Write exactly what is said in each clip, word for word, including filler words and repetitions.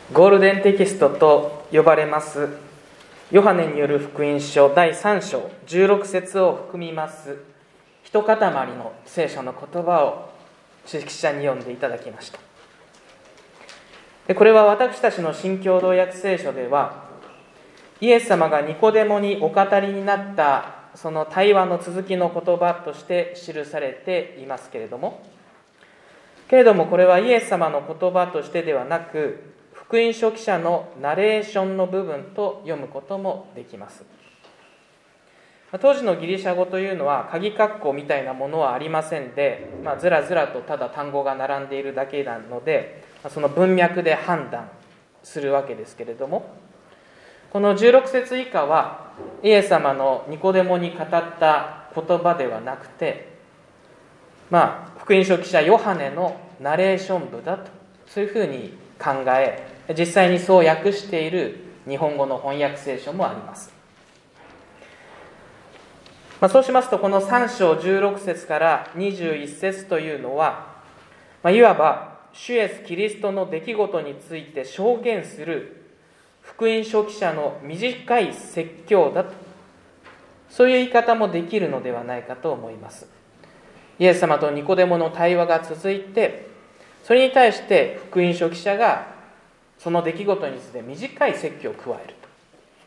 ゴールデンテキストと呼ばれますヨハネによる福音書だいさん章じゅうろく節を含みます一塊の聖書の言葉を知識者に読んでいただきました。でこれは私たちの新共同訳聖書では、イエス様がニコデモにお語りになったその対話の続きの言葉として記されていますけれども、けれどもこれはイエス様の言葉としてではなく、福音書記者のナレーションの部分と読むこともできます。当時のギリシャ語というのは鍵括弧みたいなものはありませんで、まあ、ずらずらとただ単語が並んでいるだけなので、その文脈で判断するわけですけれども、このじゅうろく節以下はイエス様のニコデモに語った言葉ではなくて、まあ、福音書記者ヨハネのナレーション部だと、そういうふうに考え、実際にそう訳している日本語の翻訳聖書もあります。まあ、そうしますと、このさん章じゅうろく節からにじゅういち節というのは、まあ、いわば主イエスキリストの出来事について証言する福音書記者の短い説教だと、そういう言い方もできるのではないかと思います。イエス様とニコデモの対話が続いて、それに対して福音書記者がその出来事について短い説教を加えると。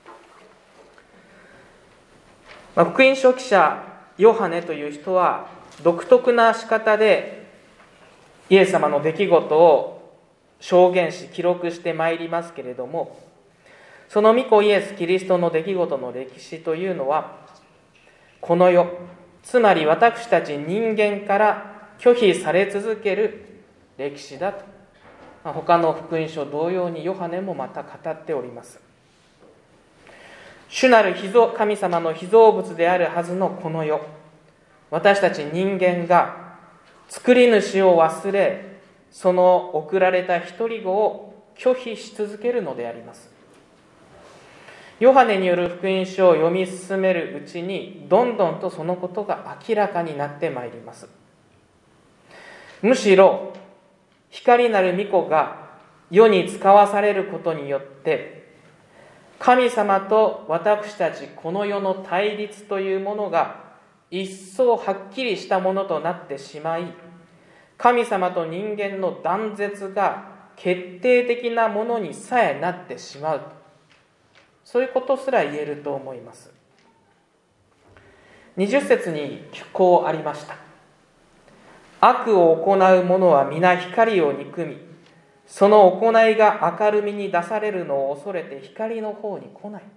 まあ、福音書記者ヨハネという人は独特な仕方でイエス様の出来事を証言し記録してまいりますけれども、その御子イエス・キリストの出来事の歴史というのは、この世、つまり私たち人間から拒否され続ける歴史だと、まあ、他の福音書同様にヨハネもまた語っております。主なる被造神様の被造物であるはずのこの世、私たち人間が作り主を忘れ、その送られた一人子を拒否し続けるのであります。ヨハネによる福音書を読み進めるうちに、どんどんとそのことが明らかになってまいります。むしろ光なる御子が世に使わされることによって、神様と私たちこの世の対立というものが一層はっきりしたものとなってしまい、神様と人間の断絶が決定的なものにさえなってしまう、そういうことすら言えると思います。にじゅう節にこうありました。悪を行う者は皆光を憎み、その行いが明るみに出されるのを恐れて光の方に来ない。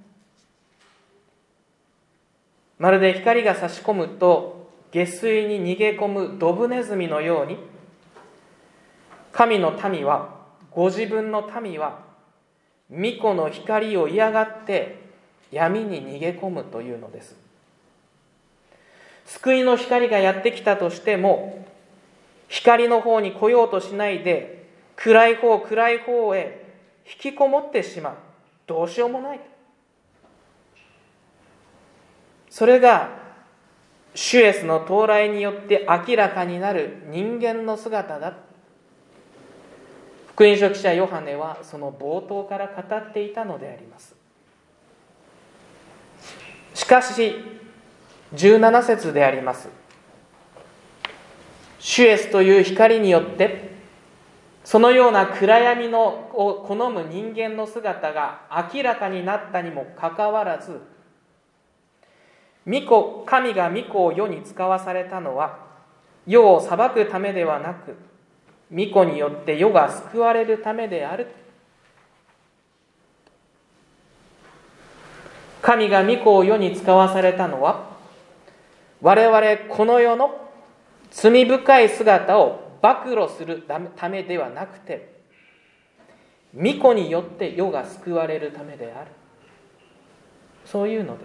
まるで光が差し込むと下水に逃げ込むドブネズミのように、神の民は、ご自分の民は御子の光を嫌がって闇に逃げ込むというのです。救いの光がやってきたとしても、光の方に来ようとしないで、暗い方暗い方へ引きこもってしまう。どうしようもない。それが主イエスの到来によって明らかになる人間の姿だ。福音書記者ヨハネはその冒頭から語っていたのであります。しかしじゅうなな節であります。主イエスという光によってそのような暗闇のを好む人間の姿が明らかになったにもかかわらず、御子神が御子を世に使わされたのは世を裁くためではなく、御子によって世が救われるためである。神が御子を世に使わされたのは、我々この世の罪深い姿を暴露するためではなくて、御子によって世が救われるためである。そういうのです。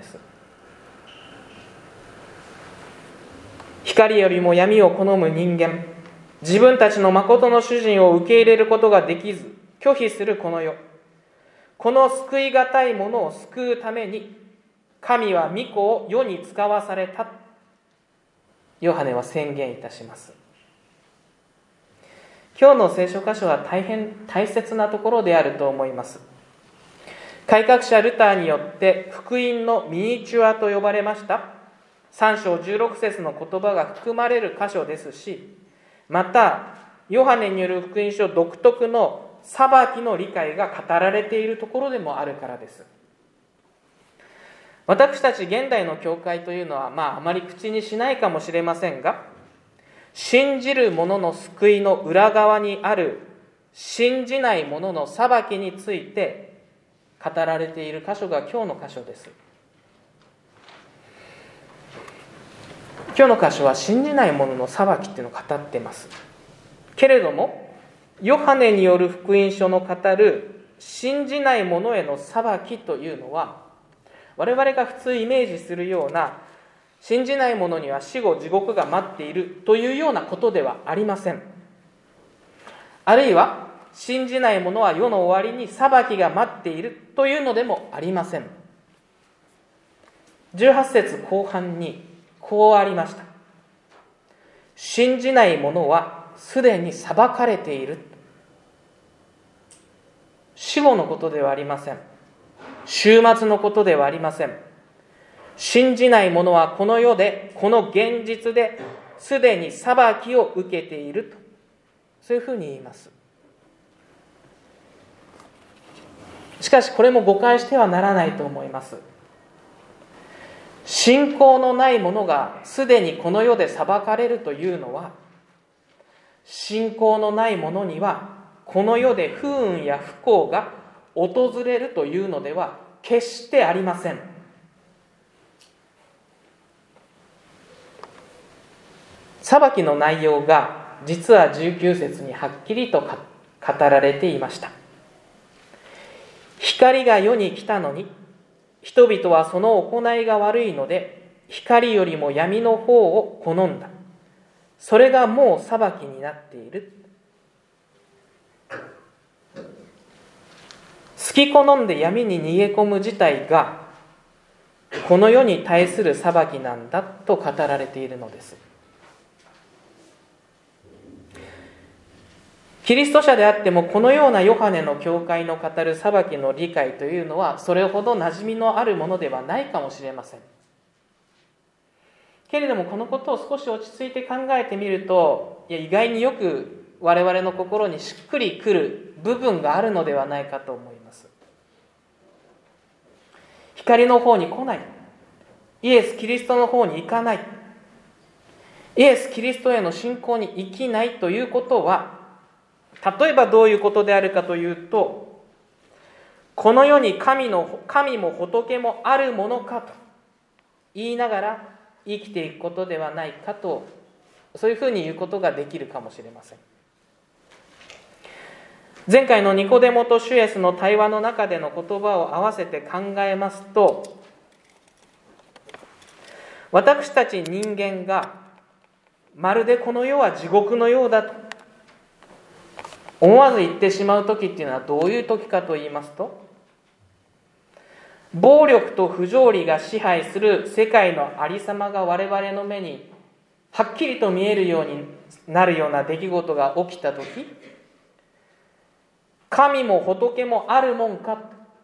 光よりも闇を好む人間、自分たちの誠の主人を受け入れることができず拒否するこの世、この救いがたいものを救うために神は御子を世に使わされた、ヨハネは宣言いたします。 今日の聖書箇所は大変大切なところであると思います。改革者ルターによって福音のミニチュアと呼ばれましたさん章じゅうろく節の言葉が含まれる箇所ですし、またヨハネによる福音書独特の裁きの理解が語られているところでもあるからです。私たち現代の教会というのは、まああまり口にしないかもしれませんが、信じる者の救いの裏側にある信じない者の裁きについて語られている箇所が今日の箇所です。今日の箇所は信じない者の裁きっていうのを語っています。けれどもヨハネによる福音書の語る信じない者への裁きというのは、我々が普通イメージするような信じない者には死後地獄が待っているというようなことではありません。あるいは信じない者は世の終わりに裁きが待っているというのでもありません。じゅうはち節後半にこうありました。信じない者はすでに裁かれている。死後のことではありません。終末のことではありません。信じない者はこの世で、この現実ですでに裁きを受けていると、そういうふうに言います。しかしこれも誤解してはならないと思います。信仰のない者がすでにこの世で裁かれるというのは、信仰のない者にはこの世で不運や不幸が訪れるというのでは決してありません。裁きの内容が実はじゅうきゅう節にはっきりと語られていました。光が世に来たのに、人々はその行いが悪いので光よりも闇の方を好んだ。それがもう裁きになっている。好き好んで闇に逃げ込む自体がこの世に対する裁きなんだと語られているのです。キリスト者であってもこのようなヨハネの教会の語る裁きの理解というのはそれほど馴染みのあるものではないかもしれません。けれどもこのことを少し落ち着いて考えてみると、いや意外によく我々の心にしっくりくる部分があるのではないかと思います。光の方に来ない、イエス・キリストの方に行かない、イエス・キリストへの信仰に生きないということは、例えばどういうことであるかというと、この世に神の神も仏もあるものかと言いながら生きていくことではないかと、そういうふうに言うことができるかもしれません。前回のニコデモとシュエスの対話の中での言葉を合わせて考えますと、私たち人間がまるでこの世は地獄のようだと思わず言ってしまう時っていうのはどういう時かと言いますと、暴力と不条理が支配する世界のありさまが我々の目にはっきりと見えるようになるような出来事が起きた時、神も仏もあるもんか、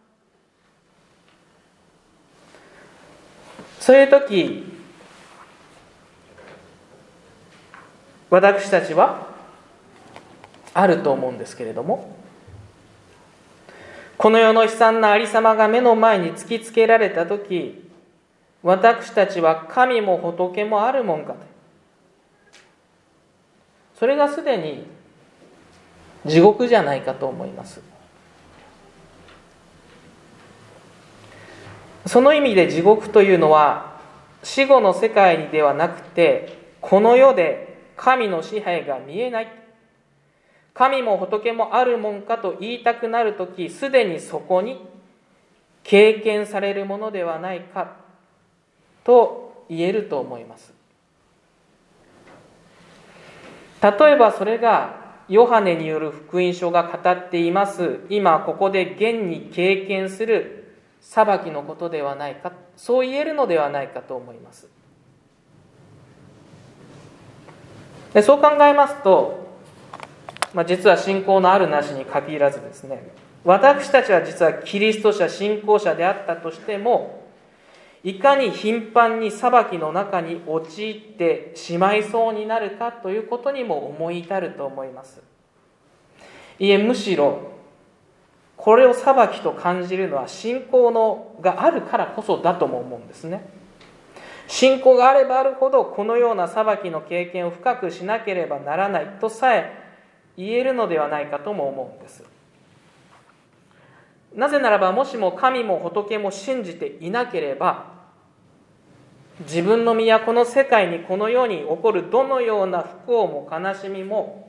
そういう時私たちはあると思うんですけれども、この世の悲惨なありさまが目の前に突きつけられたとき、私たちは神も仏もあるもんかと、それがすでに地獄じゃないかと思います。その意味で地獄というのは死後の世界ではなくて、この世で神の支配が見えない、神も仏もあるもんかと言いたくなるとき、すでにそこに経験されるものではないかと言えると思います。例えばそれがヨハネによる福音書が語っています、今ここで現に経験する裁きのことではないか、そう言えるのではないかと思います。でそう考えますと、 まあ、実は信仰のあるなしに限らずですね、私たちは実はキリスト者信仰者であったとしても、いかに頻繁に裁きの中に陥ってしまいそうになるかということにも思い至ると思います。いえ、むしろこれを裁きと感じるのは信仰のがあるからこそだとも思うんですね。信仰があればあるほどこのような裁きの経験を深くしなければならないとさえ言えるのではないかとも思うんです。なぜならば、もしも神も仏も信じていなければ、自分の身やこの世界にこの世に起こるどのような不幸も悲しみも、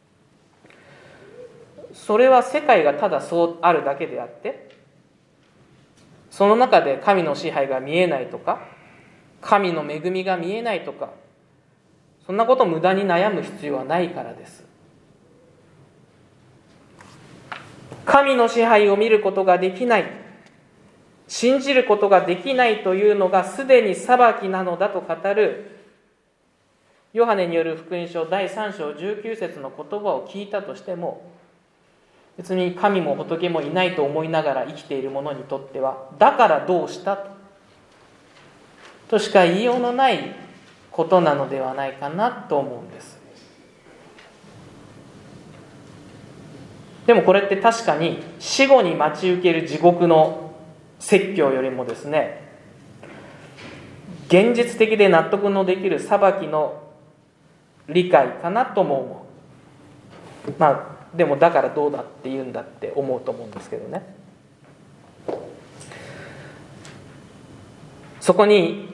それは世界がただそうあるだけであって、その中で神の支配が見えないとか、神の恵みが見えないとか、そんなことを無駄に悩む必要はないからです。神の支配を見ることができない、信じることができないというのがすでに裁きなのだと語るヨハネによる福音書だいさん章じゅうきゅう節の言葉を聞いたとしても、別に神も仏もいないと思いながら生きている者にとっては、だからどうしたとしか言いようのないことなのではないかなと思うんです。でもこれって確かに死後に待ち受ける地獄の説教よりもですね、現実的で納得のできる裁きの理解かなとも思う。まあでもだからどうだって言うんだって思うと思うんですけどね。そこに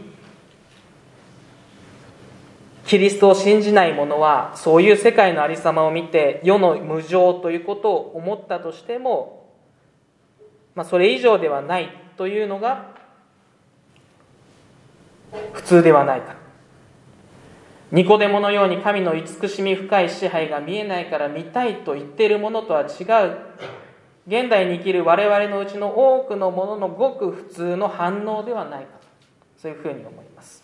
キリストを信じない者はそういう世界のありさまを見て世の無常ということを思ったとしても、まあ、それ以上ではないというのが普通ではないか。ニコデモのように神の慈しみ深い支配が見えないから見たいと言っているものとは違う、現代に生きる我々のうちの多くのもののごく普通の反応ではないか、そういうふうに思います。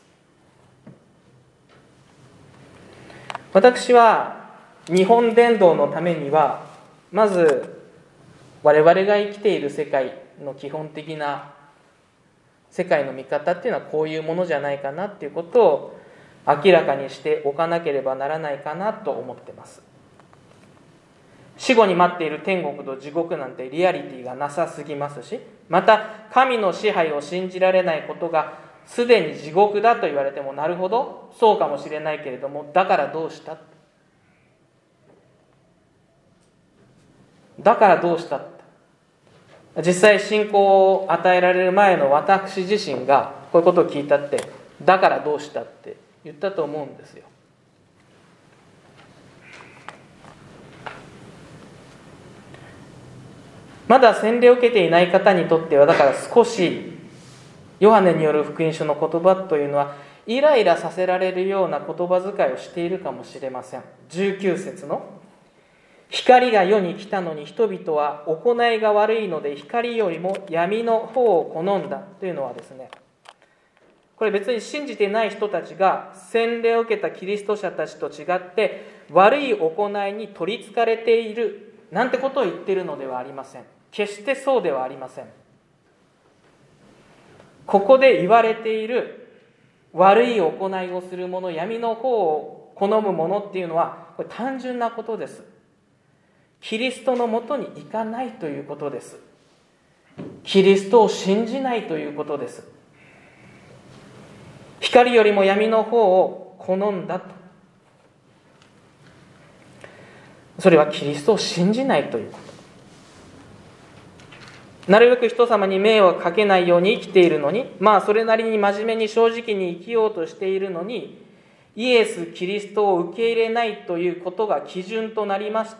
私は日本伝道のためには、まず我々が生きている世界の基本的な世界の見方っていうのはこういうものじゃないかなっていうことを明らかにしておかなければならないかなと思っています。死後に待っている天国と地獄なんてリアリティがなさすぎますし、また神の支配を信じられないことがすでに地獄だと言われても、なるほどそうかもしれないけれども、だからどうしただからどうした実際信仰を与えられる前の私自身がこういうことを聞いたって、だからどうしたって言ったと思うんですよ。まだ洗礼を受けていない方にとっては、だから少しヨハネによる福音書の言葉というのはイライラさせられるような言葉遣いをしているかもしれません。じゅうきゅう節の光が世に来たのに人々は行いが悪いので光よりも闇の方を好んだというのはですね、これ別に信じてない人たちが洗礼を受けたキリスト者たちと違って悪い行いに取りつかれているなんてことを言っているのではありません。決してそうではありません。ここで言われている悪い行いをする者、闇の方を好む者っていうのは、これ単純なことです。キリストのもとに行かないということです。キリストを信じないということです。光よりも闇の方を好んだと。それはキリストを信じないということ。なるべく人様に迷惑かけないように生きているのに、まあそれなりに真面目に正直に生きようとしているのに、イエス・キリストを受け入れないということが基準となりまして、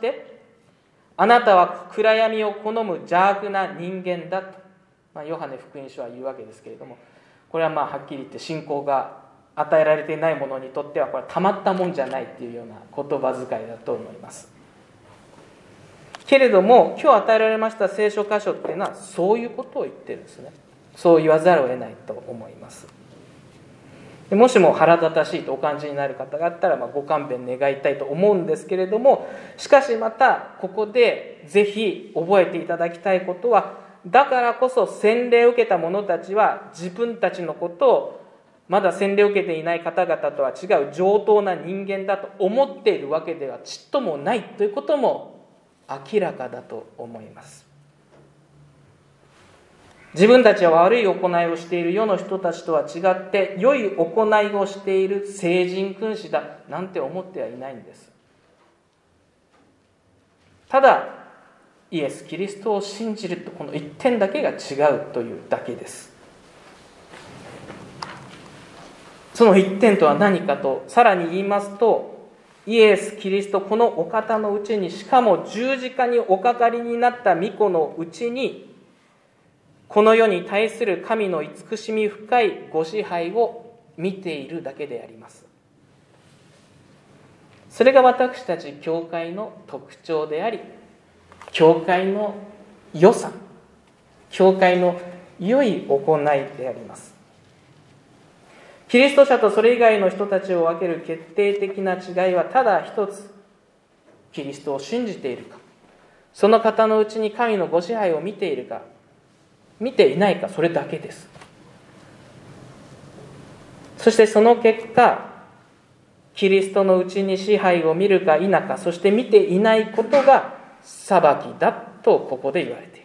あなたは暗闇を好む邪悪な人間だと、まあ、ヨハネ福音書は言うわけですけれども、これはまあはっきり言って信仰が与えられていない者にとってはこれはたまったもんじゃないっていうような言葉遣いだと思います。けれども今日与えられました聖書箇所っていうのはそういうことを言ってるんですね。そう言わざるを得ないと思います。 もしも腹立たしいとお感じになる方があったら、まあ、ご勘弁願いたいと思うんですけれども、しかしまたここでぜひ覚えていただきたいことは、だからこそ洗礼を受けた者たちは自分たちのことをまだ洗礼を受けていない方々とは違う上等な人間だと思っているわけではちっともないということも明らかだと思います。自分たちは悪い行いをしている世の人たちとは違って良い行いをしている聖人君子だなんて思ってはいないんです。ただイエス・キリストを信じると、この一点だけが違うというだけです。その一点とは何かとさらに言いますと、イエス・キリスト、このお方のうちに、しかも十字架におかかりになった御子のうちに、この世に対する神の慈しみ深いご支配を見ているだけであります。それが私たち教会の特徴であり、教会の良さ、教会の良い行いであります。キリスト者とそれ以外の人たちを分ける決定的な違いはただ一つ、キリストを信じているか、その方のうちに神のご支配を見ているか、見ていないか、それだけです。そしてその結果、キリストのうちに支配を見るか否か、そして見ていないことが裁きだとここで言われている。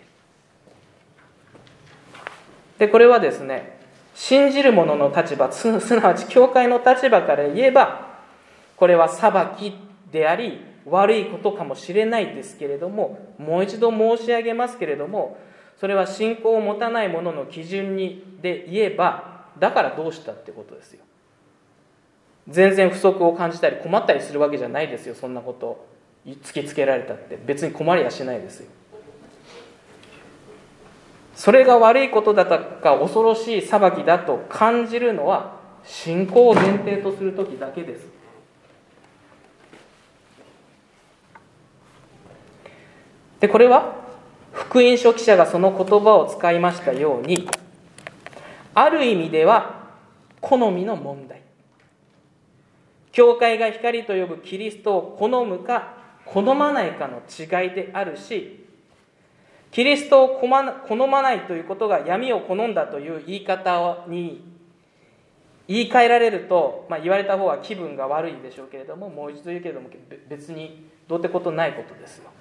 で、これはですね、信じる者の立場、すなわち教会の立場から言えば、これは裁きであり悪いことかもしれないですけれども、もう一度申し上げますけれども、それは信仰を持たない者の基準にで言えば、だからどうしたってことですよ。全然不足を感じたり困ったりするわけじゃないですよ。そんなことを突きつけられたって別に困りはしないですよ。それが悪いことだとか恐ろしい裁きだと感じるのは信仰を前提とするときだけです。で、これは福音書記者がその言葉を使いましたように、ある意味では好みの問題。教会が光と呼ぶキリストを好むか好まないかの違いであるし、キリストを好まないということが闇を好んだという言い方に言い換えられると、まあ、言われた方は気分が悪いでしょうけれども、もう一度言うけれども別にどうってことないことですよ。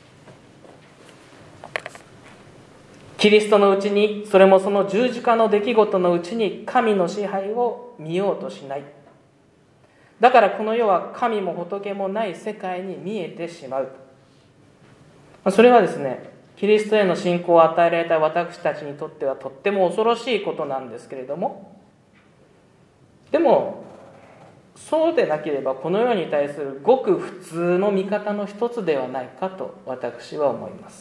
キリストのうちに、それもその十字架の出来事のうちに神の支配を見ようとしない。だからこの世は神も仏もない世界に見えてしまう。それはですね、キリストへの信仰を与えられた私たちにとってはとっても恐ろしいことなんですけれども、でもそうでなければこの世に対するごく普通の見方の一つではないかと私は思います。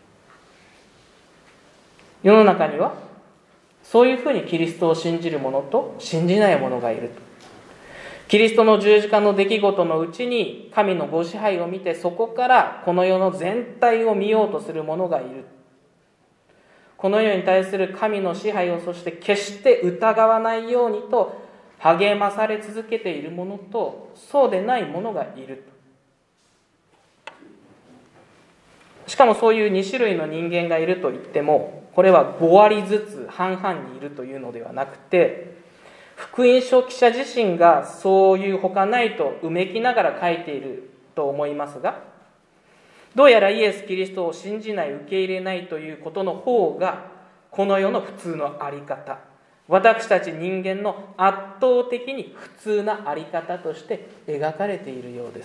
世の中にはそういうふうにキリストを信じる者と信じない者がいると。キリストの十字架の出来事のうちに神のご支配を見て、そこからこの世の全体を見ようとする者がいる。この世に対する神の支配をそして決して疑わないようにと励まされ続けている者と、そうでない者がいる。しかもそういうに種類の人間がいると言っても、これはご割ずつ半々にいるというのではなくて、福音書記者自身がそういうほかないとうめきながら書いていると思いますが、どうやらイエス・キリストを信じない、受け入れないということの方がこの世の普通のあり方、私たち人間の圧倒的に普通なあり方として描かれているようです。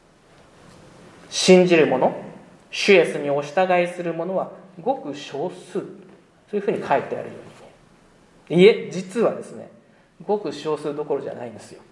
信じる者、主イエスにお従いする者はごく少数、そういうふうに書いてあるように、いえ、実はですね、ごく少数どころじゃないんですよ。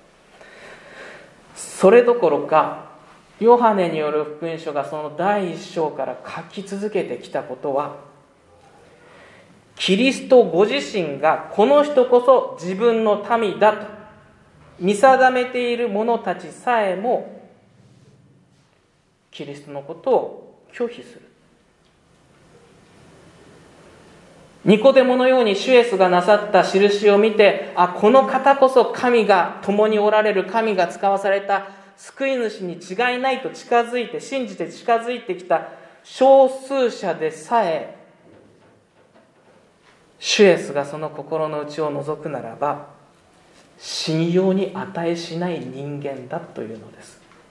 それどころか、ヨハネによる福音書がその第一章から書き続けてきたことは、キリストご自身がこの人こそ自分の民だと見定めている者たちさえも、キリストのことを拒否する。 ニコデモのように主イエスがなさった印を見て、あ、この方こそ神が共におられる、神が使わされた救い主に違いないと近づいて、信じて近づいてきた少数者でさえ、主イエスがその心の内を覗くならば、信用に値しない人間だというのです。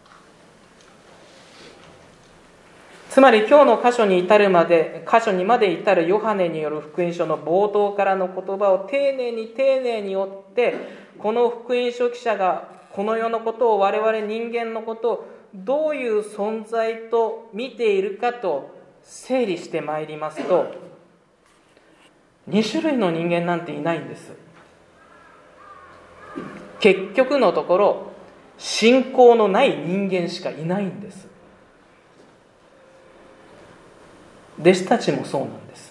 つまり今日の箇所に至るまで、箇所にまで至るヨハネによる福音書の冒頭からの言葉を丁寧に丁寧に追って、この福音書記者がこの世のことを、我々人間のことをどういう存在と見ているかと整理してまいりますと、に種類の人間なんていないんです。結局のところ、信仰のない人間しかいないんです。弟子たちもそうなんです。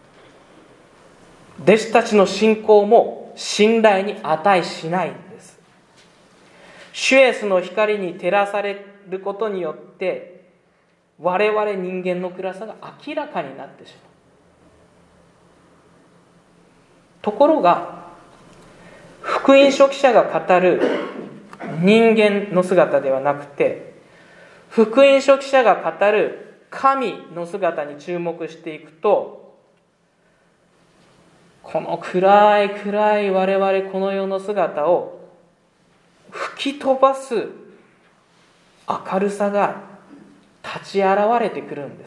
弟子たちの信仰も信頼に値しないんです。主イエスの光に照らされることによって我々人間の暗さが明らかになってしまう。ところが福音書記者が語る人間の姿ではなくて、福音書記者が語る神の姿に注目していくと、この暗い暗い我々この世の姿を吹き飛ばす明るさが立ち現れてくるんです。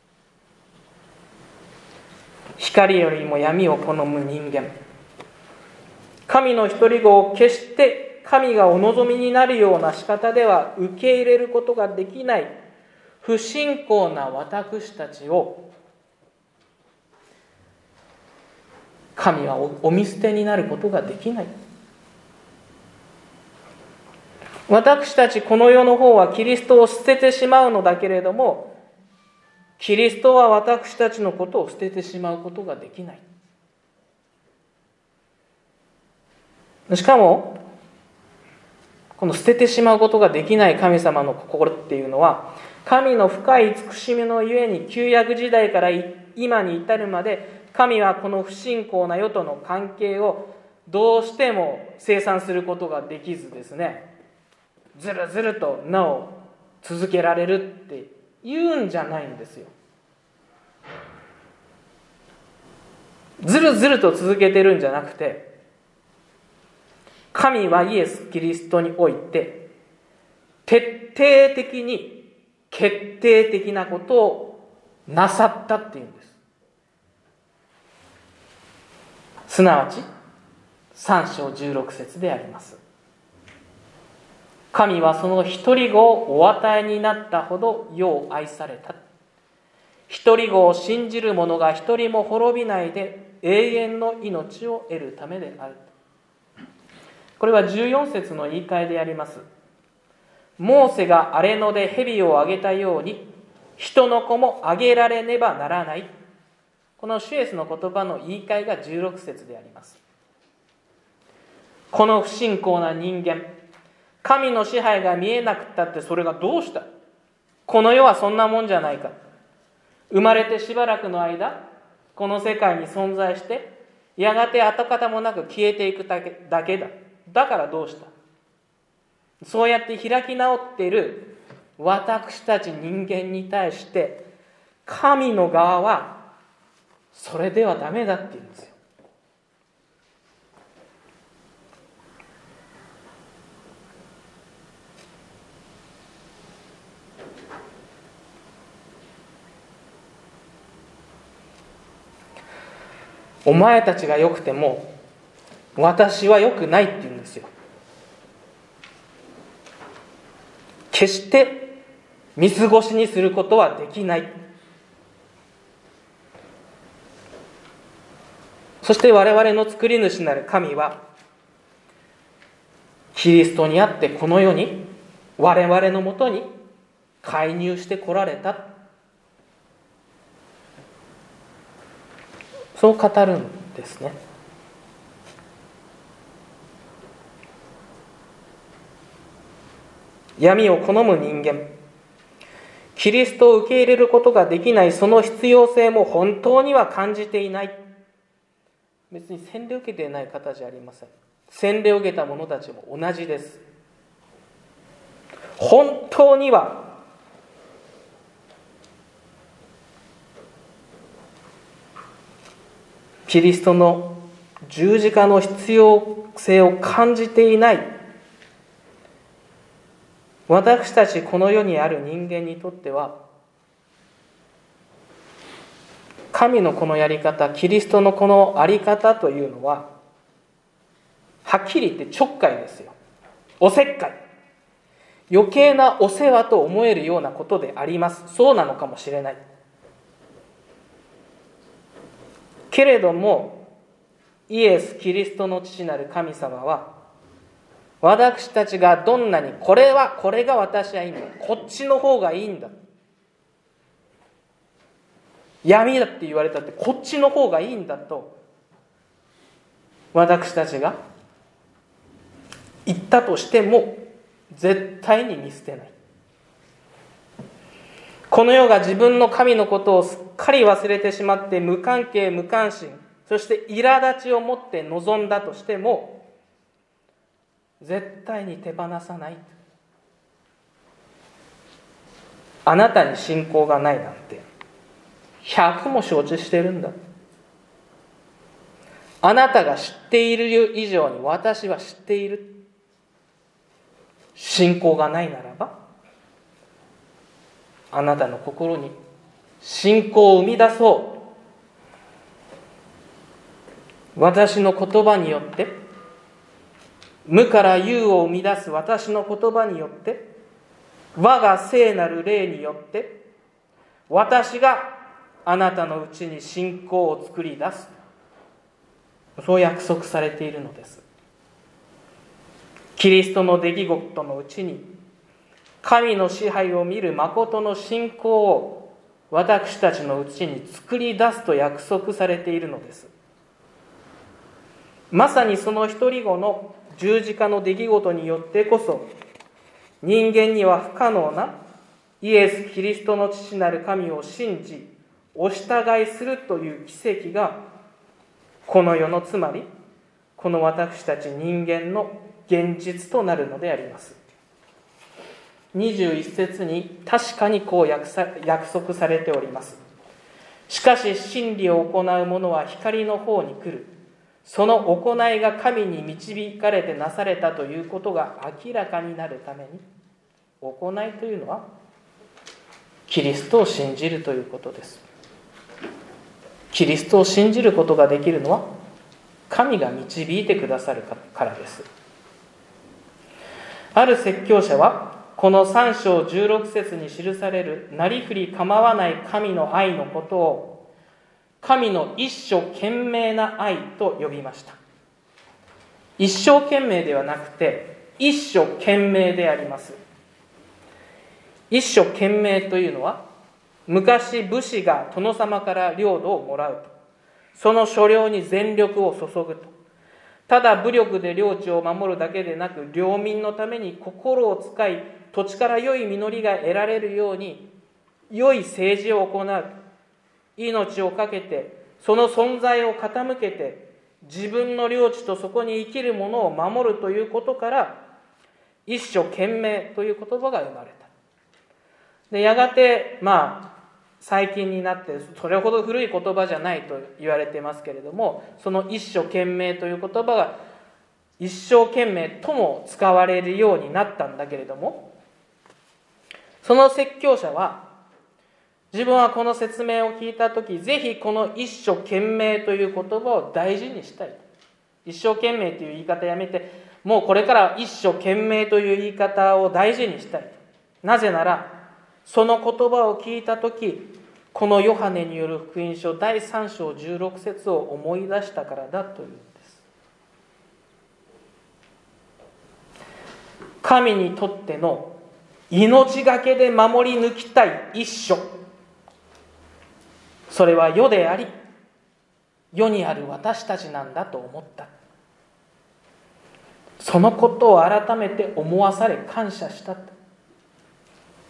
光よりも闇を好む人間、神の一人子を決して神がお望みになるような仕方では受け入れることができない不信仰な私たちを、神はお見捨てになることができない。私たちこの世の方はキリストを捨ててしまうのだけれども、キリストは私たちのことを捨ててしまうことができない。しかもこの捨ててしまうことができない神様の心っていうのは、神の深い慈しみのゆえに旧約時代から今に至るまで、神はこの不信仰な世との関係をどうしても清算することができずですね、ずるずるとなお続けられるって言うんじゃないんですよ。ずるずると続けてるんじゃなくて、神はイエス・キリストにおいて徹底的に決定的なことをなさったっていうんです。すなわちさん章じゅうろく節であります。神はその一人子をお与えになったほど世を愛された。一人子を信じる者が一人も滅びないで永遠の命を得るためである。これはじゅうよん節の言い換えであります。モーセが荒れ野で蛇をあげたように人の子もあげられねばならない。この主イエスの言葉の言い換えがじゅうろく節であります。この不信仰な人間、神の支配が見えなくったってそれがどうした？この世はそんなもんじゃないか。生まれてしばらくの間この世界に存在してやがて跡形もなく消えていくだけだけだ。だからどうした？そうやって開き直っている私たち人間に対して神の側はそれではダメだって言うんですよ。お前たちが良くても私は良くないって言うんですよ。決して見過ごしにすることはできない。そして我々の作り主なる神はキリストにあってこの世に我々のもとに介入してこられた、そう語るんですね。闇を好む人間、キリストを受け入れることができないその必要性も本当には感じていない。 別に洗礼を受けていない方じゃありません。洗礼を受けた者たちも同じです。本当にはキリストの十字架の必要性を感じていない私たちこの世にある人間にとっては、神のこのやり方、キリストのこのあり方というのは、はっきり言ってちょっかいですよ。おせっかい。余計なお世話と思えるようなことであります。そうなのかもしれない。けれども、イエス・キリストの父なる神様は、私たちがどんなに、これは、これが私はいいんだ。こっちの方がいいんだ。闇だって言われたって、こっちの方がいいんだと、私たちが言ったとしても、絶対に見捨てない。この世が自分の神のことをすっかり忘れてしまって、無関係無関心、そして苛立ちを持って臨んだとしても、絶対に手放さない。あなたに信仰がないなんてひゃくも承知してるんだ。あなたが知っている以上に私は知っている。信仰がないならば、あなたの心に信仰を生み出そう。私の言葉によって、無から有を生み出す私の言葉によって、我が聖なる霊によって、私があなたのうちに信仰を作り出す。そう約束されているのです。キリストの出来事のうちに、神の支配を見る誠の信仰を私たちのうちに作り出すと約束されているのです。まさにその一人子の十字架の出来事によってこそ、人間には不可能なイエス・キリストの父なる神を信じ、お従いするという奇跡が、この世の、つまりこの私たち人間の現実となるのであります。にじゅういっ節に確かにこう約束されております。しかし真理を行う者は光の方に来る。その行いが神に導かれてなされたということが明らかになるために、行いというのはキリストを信じるということです。キリストを信じることができるのは神が導いてくださるからです。ある説教者はこのさん章じゅうろく節に記されるなりふり構わない神の愛のことを、神の一生懸命な愛と呼びました。一生懸命ではなくて一生懸命であります。一生懸命というのは、昔武士が殿様から領土をもらうと、その所領に全力を注ぐと、ただ武力で領地を守るだけでなく、領民のために心を使い、土地から良い実りが得られるように良い政治を行う。命を懸けて、その存在を傾けて、自分の領地とそこに生きるものを守るということから、一生懸命という言葉が生まれた。で、やがて、まあ、最近になって、それほど古い言葉じゃないと言われてますけれども、その一生懸命という言葉が、一生懸命とも使われるようになったんだけれども、その説教者は、自分はこの説明を聞いたとき、ぜひこの一生懸命という言葉を大事にしたい。一生懸命という言い方やめて、もうこれから一生懸命という言い方を大事にしたい。なぜなら、その言葉を聞いたとき、このヨハネによる福音書だいさん章じゅうろく節を思い出したからだというんです。神にとっての命がけで守り抜きたい一生。それは世であり、世にある私たちなんだと思った。そのことを改めて思わされ感謝した。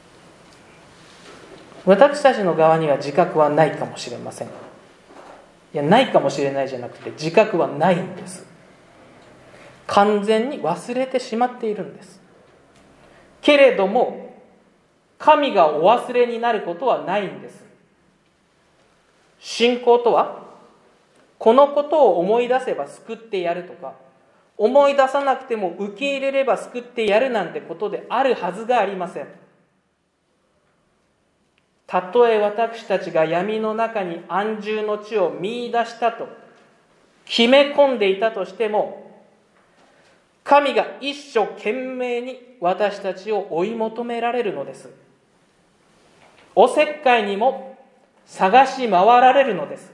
私たちの側には自覚はないかもしれません。 いや、ないかもしれないじゃなくて、自覚はないんです。完全に忘れてしまっているんです。けれども神がお忘れになることはないんです。信仰とは、このことを思い出せば救ってやるとか、思い出さなくても受け入れれば救ってやるなんてことであるはずがありません。たとえ私たちが闇の中に安住の地を見出したと決め込んでいたとしても、神が一生懸命に私たちを追い求められるのです。おせっかいにも探し回られるのです。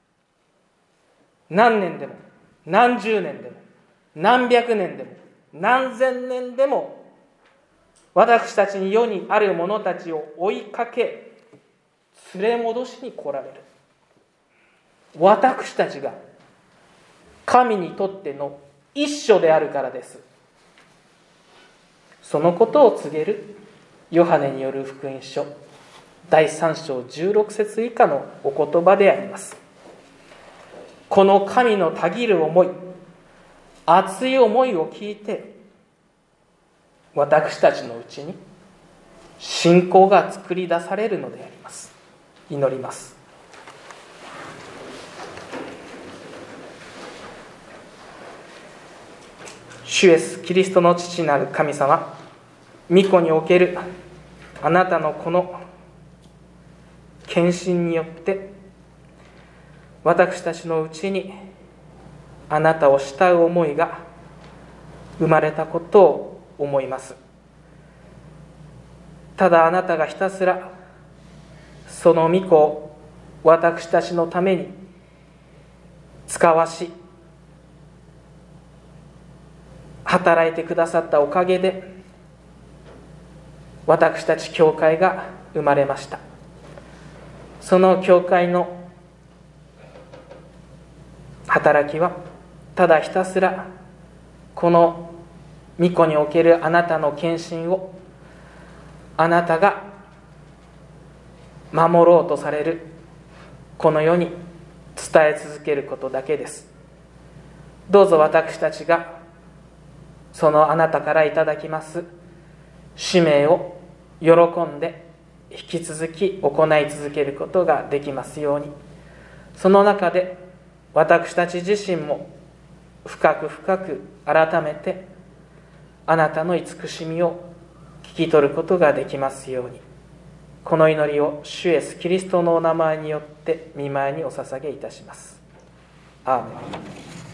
何年でも何十年でも何百年でも何千年でも私たちに世にある者たちを追いかけ連れ戻しに来られる。私たちが神にとっての一緒であるからです。そのことを告げるヨハネによる福音書だいさん章じゅうろく節以下のお言葉であります。この神のたぎる思い、熱い思いを聞いて、私たちのうちに信仰が作り出されるのであります。祈ります。主イエスキリストの父なる神様、御子におけるあなたのこの献身によって私たちのうちにあなたを慕う思いが生まれたことを思います。ただあなたがひたすらその御子を私たちのために使わし働いてくださったおかげで私たち教会が生まれました。その教会の働きはただひたすらこの御子におけるあなたの献身をあなたが守ろうとされるこの世に伝え続けることだけです。どうぞ私たちがそのあなたからいただきます使命を喜んで引き続き行い続けることができますように。その中で私たち自身も深く深く改めてあなたの慈しみを聞き取ることができますように。この祈りを主イエスキリストのお名前によって御前にお捧げいたします。アーメン。